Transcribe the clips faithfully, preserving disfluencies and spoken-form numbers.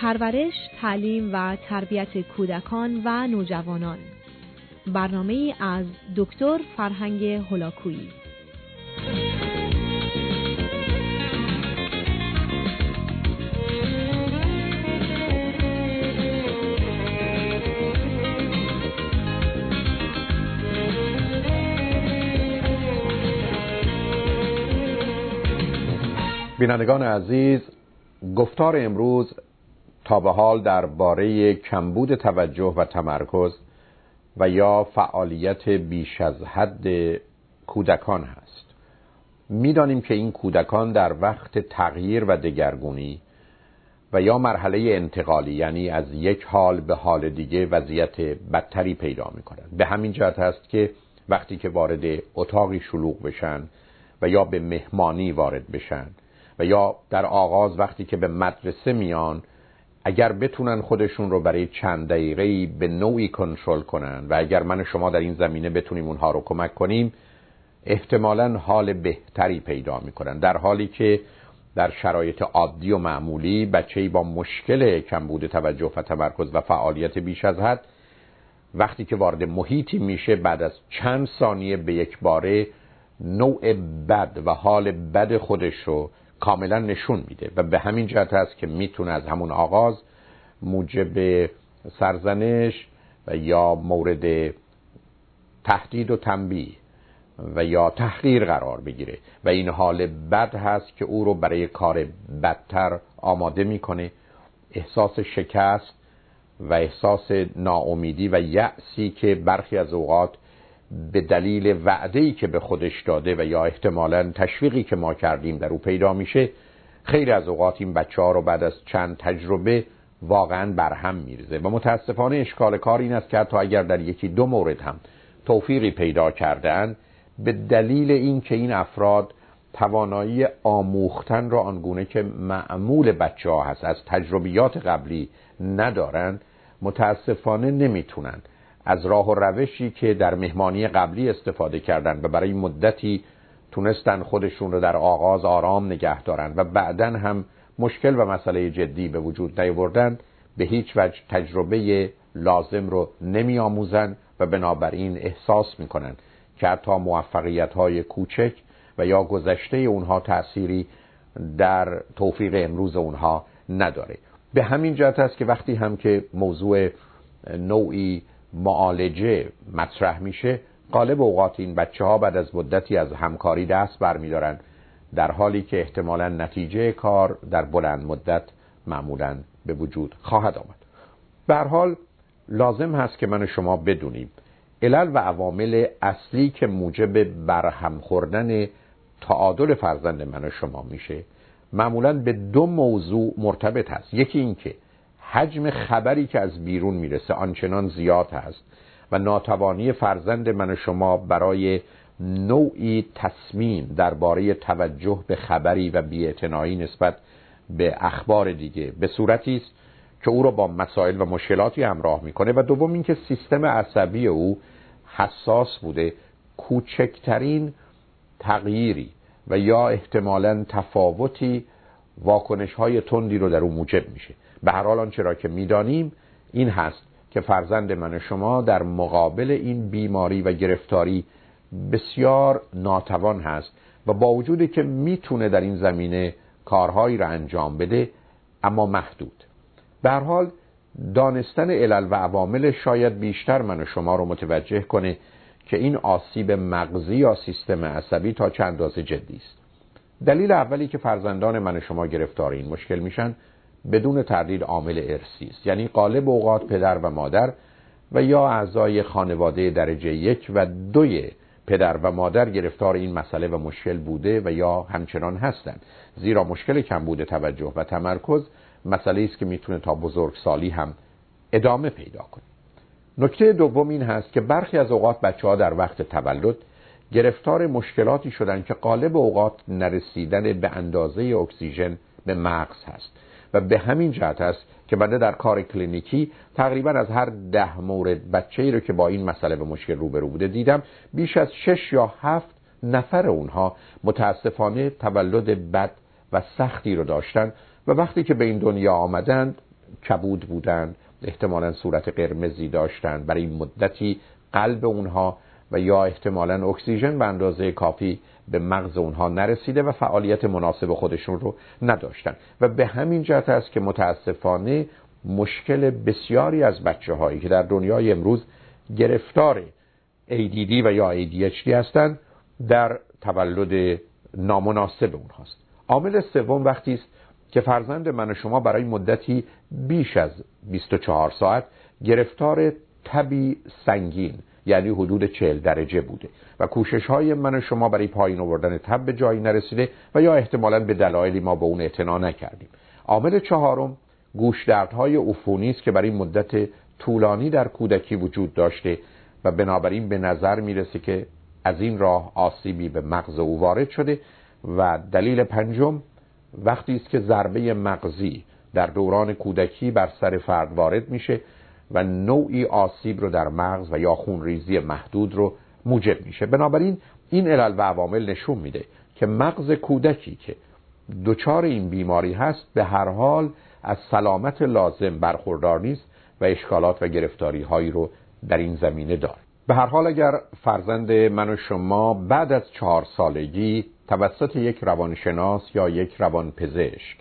پرورش، تعلیم و تربیت کودکان و نوجوانان. برنامه‌ای از دکتر فرهنگ هولاکویی. بینندگان عزیز، گفتار امروز تا به حال درباره کمبود توجه و تمرکز و یا فعالیت بیش از حد کودکان هست. می‌دانیم که این کودکان در وقت تغییر و دگرگونی و یا مرحله انتقالی، یعنی از یک حال به حال دیگه، وضعیت بدتری پیدا می‌کنند. به همین جهت است که وقتی که وارد اتاقی شلوغ بشن و یا به مهمانی وارد بشن و یا در آغاز وقتی که به مدرسه میان، اگر بتونن خودشون رو برای چند دقیقه‌ای به نوعی کنترل کنن و اگر من و شما در این زمینه بتونیم اونها رو کمک کنیم، احتمالاً حال بهتری پیدا میکنن، در حالی که در شرایط عادی و معمولی بچه‌ای با مشکل کمبود توجه و تمرکز و فعالیت بیش از حد وقتی که وارد محیطی میشه، بعد از چند ثانیه به یک باره نوع بد و حال بد خودش رو کاملا نشون میده و به همین جهت است که میتونه از همون آغاز موجب سرزنش و یا مورد تهدید و تنبیه و یا تحقیر قرار بگیره و این حال بد هست که او رو برای کار بدتر آماده میکنه. احساس شکست و احساس ناامیدی و یأسی که برخی از اوقات به دلیل وعده‌ای که به خودش داده و یا احتمالاً تشویقی که ما کردیم در او پیدا میشه، خیلی از اوقات این بچه‌ها رو بعد از چند تجربه واقعاً برهم میریزه و متاسفانه اشکال کار این است که حتی اگر در یکی دو مورد هم توفیقی پیدا کردن، به دلیل این که این افراد توانایی آموختن را آنگونه که معمول بچه‌ها هست از تجربیات قبلی ندارن، متاسفانه نمیتونن از راه و روشی که در مهمانی قبلی استفاده کردن و برای مدتی تونستن خودشون رو در آغاز آرام نگه دارن و بعداً هم مشکل و مسئله جدی به وجود نیاوردن، به هیچ وجه تجربه لازم رو نمی آموزن و بنابراین احساس میکنن که حتی موفقیت‌های کوچک و یا گذشته اونها تأثیری در توفیق امروز اونها نداره. به همین جهت است که وقتی هم که موضوع نوعی معالجه مطرح میشه، غالب اوقات این بچه ها بعد از مدتی از همکاری دست برمیدارن، در حالی که احتمالاً نتیجه کار در بلند مدت معمولاً به وجود خواهد آمد. به هر حال لازم هست که من و شما بدونیم علل و عوامل اصلی که موجب برهم خوردن تعادل فرزند من و شما میشه معمولاً به دو موضوع مرتبط هست. یکی این که حجم خبری که از بیرون میرسه آنچنان زیاد هست و ناتوانی فرزند من و شما برای نوعی تصمیم درباره توجه به خبری و بی‌اعتنایی نسبت به اخبار دیگه به صورتی است که او رو با مسائل و مشکلاتی همراه میکنه و دوم این که سیستم عصبی او حساس بوده کوچکترین تغییری و یا احتمالاً تفاوتی واکنش‌های تندی رو در اون موجب میشه. به هر حال آنچه را که می‌دانیم این هست که فرزند من و شما در مقابل این بیماری و گرفتاری بسیار ناتوان هست و با وجودی که میتونه در این زمینه کارهایی را انجام بده، اما محدود. به هر حال دانستن علل و عوامل شاید بیشتر من و شما رو متوجه کنه که این آسیب مغزی یا سیستم عصبی تا چند اندازه جدی است. دلیل اولی که فرزندان من و شما گرفتار این مشکل میشن بدون تردید عامل ارثی است، یعنی غالب اوقات پدر و مادر و یا اعضای خانواده درجه یک و دوی پدر و مادر گرفتار این مسئله و مشکل بوده و یا همچنان هستند، زیرا مشکل کمبود توجه و تمرکز مسئله است که میتونه تا بزرگسالی هم ادامه پیدا کنه. نکته دوم این هست که برخی از اوقات بچه‌ها در وقت تولد گرفتار مشکلاتی شدن که غالب اوقات نرسیدن به اندازه اکسیژن به مغز هست و به همین جهت است که بنده در کار کلینیکی تقریبا از هر ده مورد بچه‌ای رو که با این مسئله به مشکل روبرو بوده دیدم، بیش از شش یا هفت نفر اونها متاسفانه تولد بد و سختی رو داشتن و وقتی که به این دنیا آمدند کبود بودن، احتمالاً صورت قرمزی داشتن، برای این مدتی قلب اونها و یا احتمالاً اکسیژن به اندازه کافی به مغز اونها نرسیده و فعالیت مناسب خودشون رو نداشتن و به همین جهت است که متاسفانه مشکل بسیاری از بچه هایی که در دنیای امروز گرفتار ای دی دی و یا ای دی اچ دی هستند در تولد نامناسب اونهاست. عامل سوم وقتی است که فرزند من و شما برای مدتی بیش از بیست و چهار ساعت گرفتار تبی سنگین یعنی حدود چهل درجه بوده و کوشش های من و شما برای پایین آوردن تب به جایی نرسیده و یا احتمالاً به دلایلی ما به اون اعتنا نکردیم. عامل چهارم گوشدردهای عفونی است که برای مدت طولانی در کودکی وجود داشته و بنابراین به نظر میرسه که از این راه آسیبی به مغز او وارد شده. و دلیل پنجم وقتی است که ضربه مغزی در دوران کودکی بر سر فرد وارد میشه و نوعی آسیب رو در مغز و یا خونریزی محدود رو موجب میشه. بنابراین این علل و عوامل نشون میده که مغز کودکی که دچار این بیماری هست به هر حال از سلامت لازم برخوردار نیست و اشکالات و گرفتاری هایی رو در این زمینه داره. به هر حال اگر فرزند من و شما بعد از چهار سالگی توسط یک روانشناس یا یک روانپزشک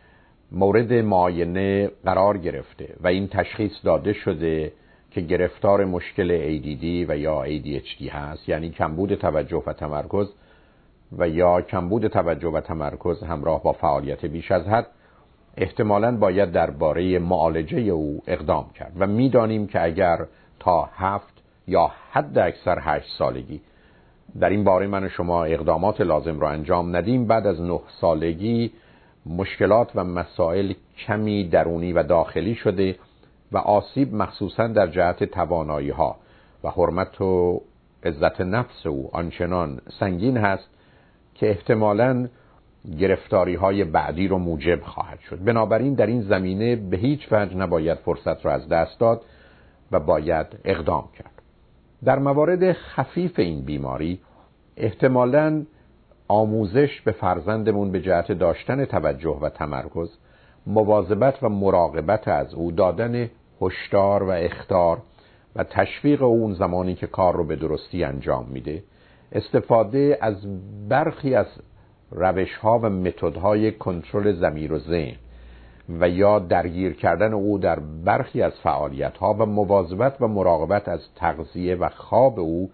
مورد معاینه قرار گرفته و این تشخیص داده شده که گرفتار مشکل ای دی دی و یا ای دی اچ دی هست، یعنی کمبود توجه و تمرکز و یا کمبود توجه و تمرکز همراه با فعالیت بیش از حد، احتمالاً باید درباره معالجه او اقدام کرد و می‌دانیم که اگر تا هفت یا حد اکثر هشت سالگی در این باره من و شما اقدامات لازم را انجام ندیم، بعد از نه سالگی مشکلات و مسائل کمی درونی و داخلی شده و آسیب مخصوصاً در جهت توانایی ها و حرمت و عزت نفس او آنچنان سنگین هست که احتمالاً گرفتاری های بعدی رو موجب خواهد شد. بنابراین در این زمینه به هیچ وجه نباید فرصت را از دست داد و باید اقدام کرد. در موارد خفیف این بیماری احتمالاً آموزش به فرزندمون به جهت داشتن توجه و تمرکز، مواظبت و مراقبت از او، دادن هشدار و اخطار و تشویق اون زمانی که کار رو به درستی انجام میده، استفاده از برخی از روش‌ها و متدهای کنترل ضمیر و ذهن و یا درگیر کردن او در برخی از فعالیت‌ها و مواظبت و مراقبت از تغذیه و خواب او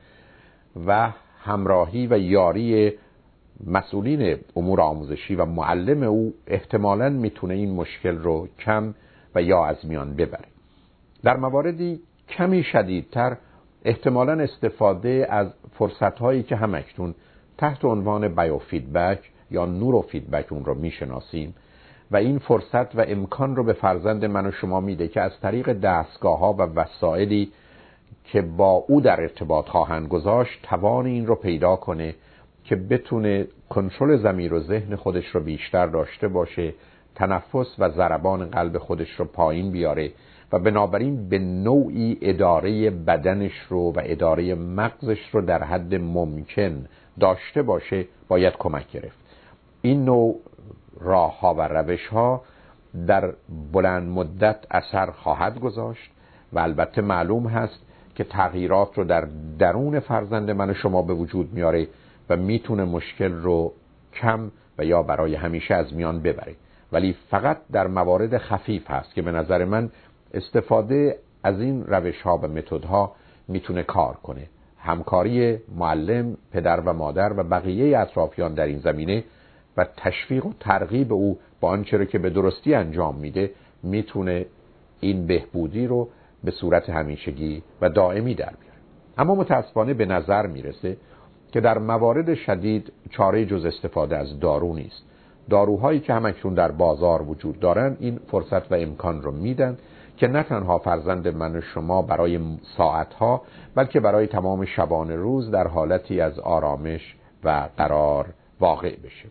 و همراهی و یاری مسئولین امور آموزشی و معلم او احتمالاً میتونه این مشکل رو کم و یا از میان ببره. در مواردی کمی شدیدتر احتمالاً استفاده از فرصت‌هایی که همکنون تحت عنوان بایو فیدبک یا نورو فیدبک اون رو میشناسیم و این فرصت و امکان رو به فرزند من و شما میده که از طریق دستگاه‌ها و وسایلی که با او در ارتباط خواهند گذاشت توان این رو پیدا کنه که بتونه کنترل ضمیر و ذهن خودش رو بیشتر داشته باشه، تنفس و ضربان قلب خودش رو پایین بیاره و بنابراین به نوعی اداره بدنش رو و اداره مغزش رو در حد ممکن داشته باشه. باید کمک گرفت. این نوع راه ها و روش ها در بلند مدت اثر خواهد گذاشت و البته معلوم هست که تغییرات رو در درون فرزند من و شما به وجود میاره و میتونه مشکل رو کم و یا برای همیشه از میان ببره، ولی فقط در موارد خفیف هست که به نظر من استفاده از این روش ها و متد ها میتونه کار کنه. همکاری معلم، پدر و مادر و بقیه اطرافیان در این زمینه و تشویق و ترغیب او با آنچه که به درستی انجام میده میتونه این بهبودی رو به صورت همیشگی و دائمی در بیاره. اما متاسفانه به نظر میرسه که در موارد شدید چاره جز استفاده از دارو نیست. داروهایی که همکنون در بازار وجود دارن این فرصت و امکان رو میدن که نه تنها فرزند من و شما برای ساعتها بلکه برای تمام شبانه روز در حالتی از آرامش و قرار واقع بشه.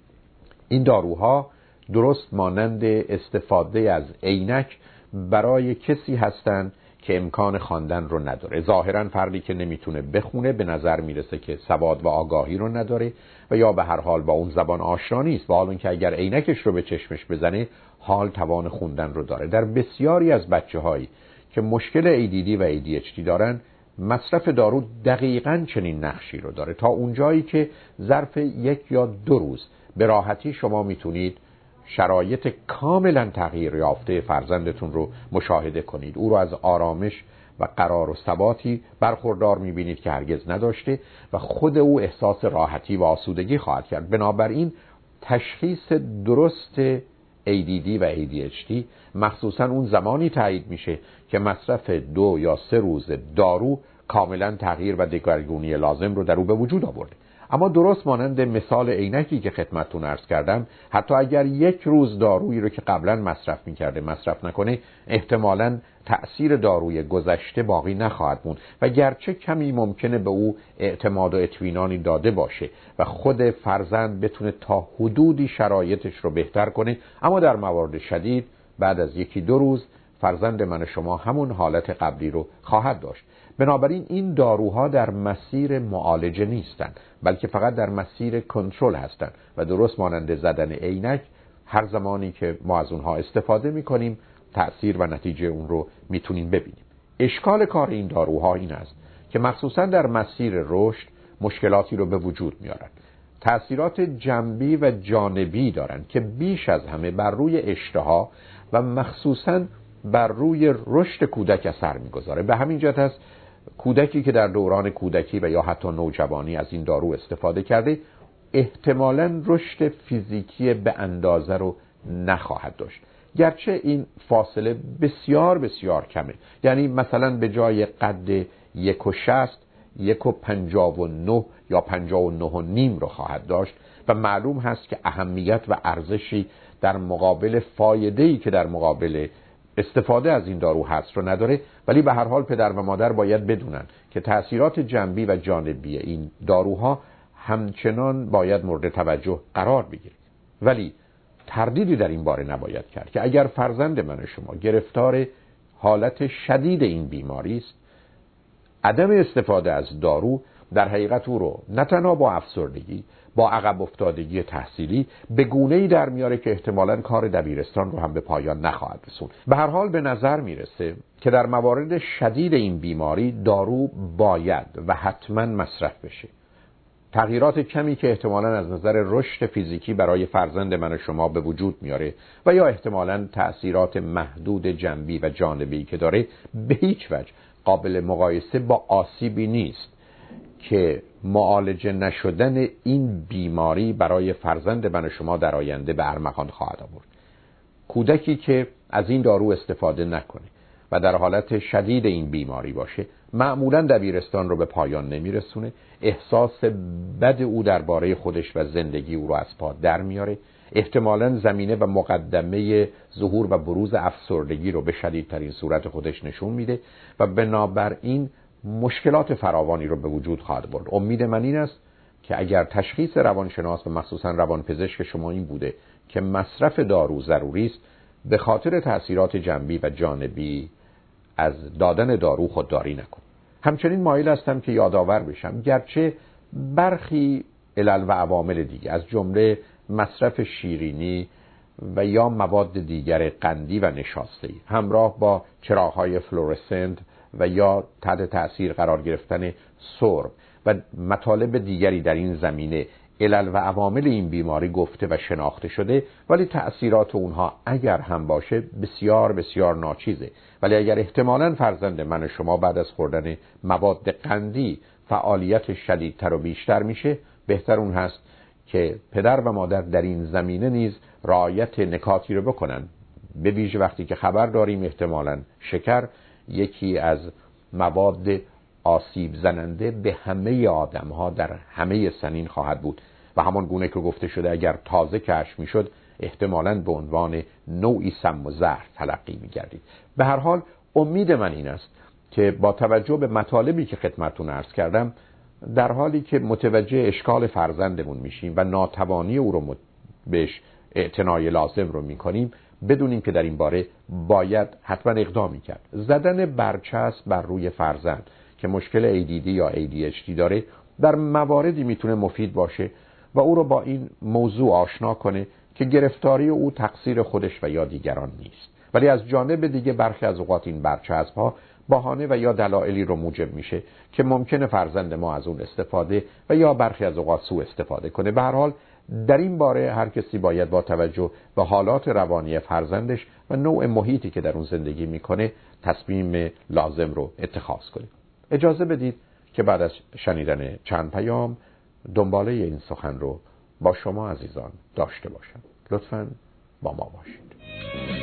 این داروها درست مانند استفاده از عینک برای کسی هستند که امکان خواندن رو نداره. ظاهرا فردی که نمیتونه بخونه به نظر میرسه که سواد و آگاهی رو نداره و یا به هر حال با اون زبان آشنا نیست، و حالا که اگر عینکش رو به چشمش بزنه حال توان خوندن رو داره. در بسیاری از بچه‌هایی که مشکل ای دی دی و ای دی اچ دی دارن مصرف دارو دقیقاً چنین نقشی رو داره، تا اونجایی که ظرف یک یا دو روز به راحتی شما میتونید شرایط کاملا تغییر یافته فرزندتون رو مشاهده کنید. او رو از آرامش و قرار و ثباتی برخوردار میبینید که هرگز نداشته و خود او احساس راحتی و آسودگی خواهد کرد. بنابراین تشخیص درست ای دی دی و ای دی اچ دی مخصوصا اون زمانی تایید میشه که مصرف دو یا سه روز دارو کاملا تغییر و دگرگونی لازم رو در او به وجود آورده. اما درست مانند مثال عینکی که خدمتتون عرض کردم، حتی اگر یک روز دارویی رو که قبلا مصرف میکرده مصرف نکنه، احتمالاً تأثیر داروی گذشته باقی نخواهد موند و گرچه کمی ممکنه به او اعتماد و اطمینانی داده باشه و خود فرزند بتونه تا حدودی شرایطش رو بهتر کنه، اما در موارد شدید بعد از یکی دو روز فرزند من شما همون حالت قبلی رو خواهد داشت. بنابراین این داروها در مسیر معالجه نیستند، بلکه فقط در مسیر کنترل هستند و درست مانند زدن عینک هر زمانی که ما از اونها استفاده میکنیم تأثیر و نتیجه اون رو میتونیم ببینیم. اشکال کار این داروها این است که مخصوصا در مسیر رشد مشکلاتی رو به وجود میارن. تأثیرات جنبی و جانبی دارن که بیش از همه بر روی اشتها و مخصوصا بر روی رشد کودک اثر میگذاره. به همین جهت است کودکی که در دوران کودکی و یا حتی نوجوانی از این دارو استفاده کرده احتمالاً رشد فیزیکی به اندازه رو نخواهد داشت، گرچه این فاصله بسیار بسیار کمه. یعنی مثلا به جای قد یک و شست یک و پنجاه و نه یا پنجاه و نه و نیم رو خواهد داشت و معلوم هست که اهمیت و ارزشی در مقابل فایده‌ای که در مقابل استفاده از این دارو هست رو نداره. ولی به هر حال پدر و مادر باید بدونن که تأثیرات جنبی و جانبی این داروها همچنان باید مورد توجه قرار بگیره. ولی تردیدی در این باره نباید کرد که اگر فرزند من شما گرفتار حالت شدید این بیماری است، عدم استفاده از دارو در حقیقت او رو نه تنها با افسردگی، با عقب افتادگی تحصیلی به گونه‌ای در میاره که احتمالاً کار دبیرستان رو هم به پایان نخواهد رسوند. به هر حال به نظر میرسه که در موارد شدید این بیماری دارو باید و حتما مصرف بشه. تغییرات کمی که احتمالاً از نظر رشد فیزیکی برای فرزند من و شما به وجود میاره و یا احتمالاً تأثیرات محدود جنبی و جانبی که داره به هیچ وجه قابل مقایسه با آسیبی نیست که معالجه نشدن این بیماری برای فرزند من و شما در آینده به ارمغان خواهد آورد. کودکی که از این دارو استفاده نکنه و در حالت شدید این بیماری باشه معمولاً دبیرستان رو به پایان نمیرسونه، احساس بد او درباره خودش و زندگی او رو از پا در میاره، احتمالاً زمینه و مقدمه ظهور و بروز افسردگی رو به شدیدترین صورت خودش نشون میده و بنابراین مشکلات فراوانی رو به وجود خواهد برد. امید من این است که اگر تشخیص روانشناس و مخصوصا روانپزشک شما این بوده که مصرف دارو ضروری است، به خاطر تأثیرات جنبی و جانبی از دادن دارو خودداری نکن. همچنین مایل هستم که یادآور بشم گرچه برخی علل و عوامل دیگه از جمله مصرف شیرینی و یا مواد دیگر قندی و نشاسته‌ای همراه با چراغ‌های فلورسنت و یا تحت تأثیر قرار گرفتن سرب و مطالب دیگری در این زمینه علل و عوامل این بیماری گفته و شناخته شده، ولی تأثیرات اونها اگر هم باشه بسیار بسیار ناچیزه. ولی اگر احتمالاً فرزند من و شما بعد از خوردن مواد قندی فعالیت شدیدتر و بیشتر میشه، بهتر اون هست که پدر و مادر در این زمینه نیز رعایت نکاتی رو بکنن، به ویژه وقتی که خبر داریم احتمالاً شکر یکی از مواد آسیب زننده به همه آدم ها در همه سنین خواهد بود و همان گونه که گفته شده اگر تازه کشف می شد احتمالاً به عنوان نوعی سم و زهر تلقی می گردید. به هر حال امید من این است که با توجه به مطالبی که خدمتتون عرض کردم، در حالی که متوجه اشکال فرزندمون میشیم و ناتوانی او رو بهش اعتنای لازم رو میکنیم بدونیم که در این باره باید حتما اقدامی کرد. زدن برچسب بر روی فرزند که مشکل ای دی دی یا ای دی اچ دی داره در مواردی میتونه مفید باشه و او رو با این موضوع آشنا کنه که گرفتاری او تقصیر خودش و یا دیگران نیست، ولی از جانب دیگه برخی از اوقات این برچسب ها بهانه و یا دلایلی رو موجب میشه که ممکنه فرزند ما از اون استفاده و یا برخی از اوقات سوء استفاده کنه. به هر حال در این باره هر کسی باید با توجه به حالات روانی فرزندش و نوع محیطی که در اون زندگی میکنه تصمیم لازم رو اتخاذ کنه. اجازه بدید که بعد از شنیدن چند پیام دنباله این سخن رو با شما عزیزان داشته باشم. لطفاً با ما باشید.